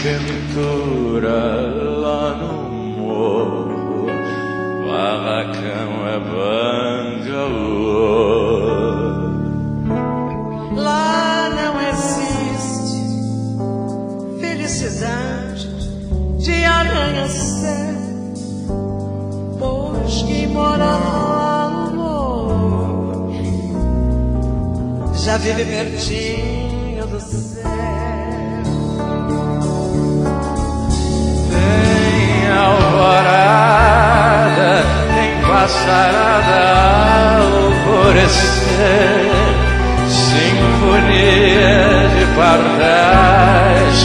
ventura lá no morro, barracão é bangalô. Lá não existe felicidade de arranha-céu, pois quem mora lá no morro já vive pertinho do céu. Tem alvorada, tem passarada ao alvorecer, sinfonia de pardais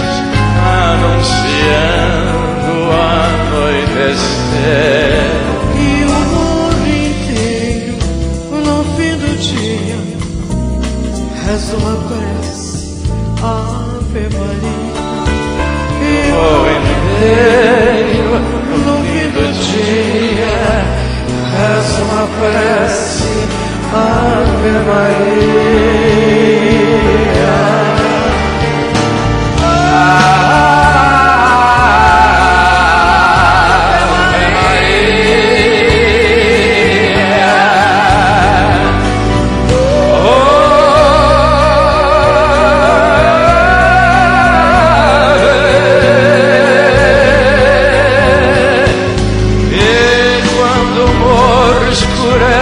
anunciando o anoitecer. E o mundo inteiro, no fim do dia, reza uma prece, Ave Maria. E O inteiro, no fim do dia, reza uma prece, Ave Maria. Escurece